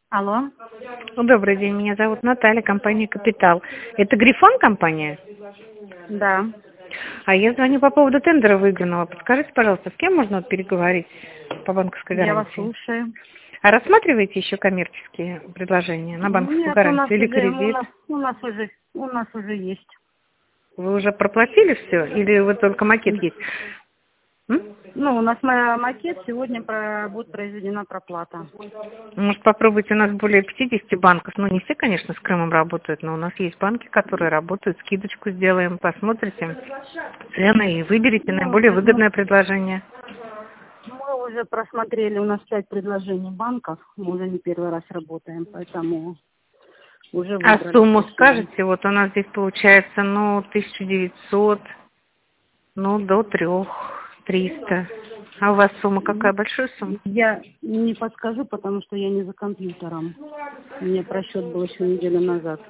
Алло. Добрый день, меня зовут Наталья, компания «Капитал». Это Грифон компания? Да. А я звоню по поводу тендера выигранного. Подскажите, пожалуйста, с кем можно переговорить по банковской гарантии? Я вас слушаю. А рассматриваете еще коммерческие предложения на банковскую Нет, гарантию или кредит? у нас уже есть. Вы уже проплатили все или вы только макет есть? Ну, у нас макет, сегодня будет произведена проплата. Может, попробуйте, у нас более 50 банков. Ну, не все, конечно, с Крымом работают, но у нас есть банки, которые работают. Скидочку сделаем, посмотрите цены и выберите наиболее выгодное предложение. Мы уже просмотрели, у нас 5 предложений банков. Мы уже не первый раз работаем, поэтому уже выбрали. А сумму скажете? Вот у нас здесь получается, 1900, до 300. А у вас сумма какая? Большая сумма? Я не подскажу, потому что я не за компьютером. У меня просчет был еще неделю назад.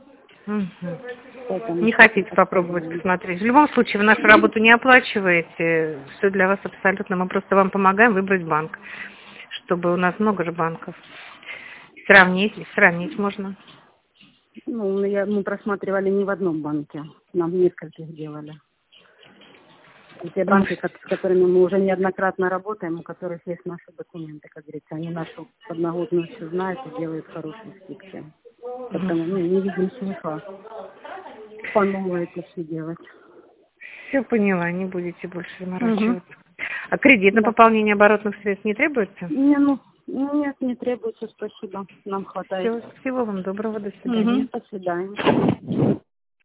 Не хотите попробовать посмотреть? В любом случае, вы нашу работу не оплачиваете. Все для вас абсолютно. Мы просто вам помогаем выбрать банк. Чтобы у нас много же банков. Сравнить можно. Мы просматривали не в одном банке. Нам в нескольких делали. И те банки, с которыми мы уже неоднократно работаем, у которых есть наши документы, как говорится, они нашу подноготную все знают и делают хорошие скидки. Поэтому не видим смысла по новой это все делать. Все поняла, не будете больше заморачиваться. А кредит на пополнение оборотных средств не требуется? Нет, не требуется, спасибо. Нам хватает. Всего вам доброго, до свидания. До свидания.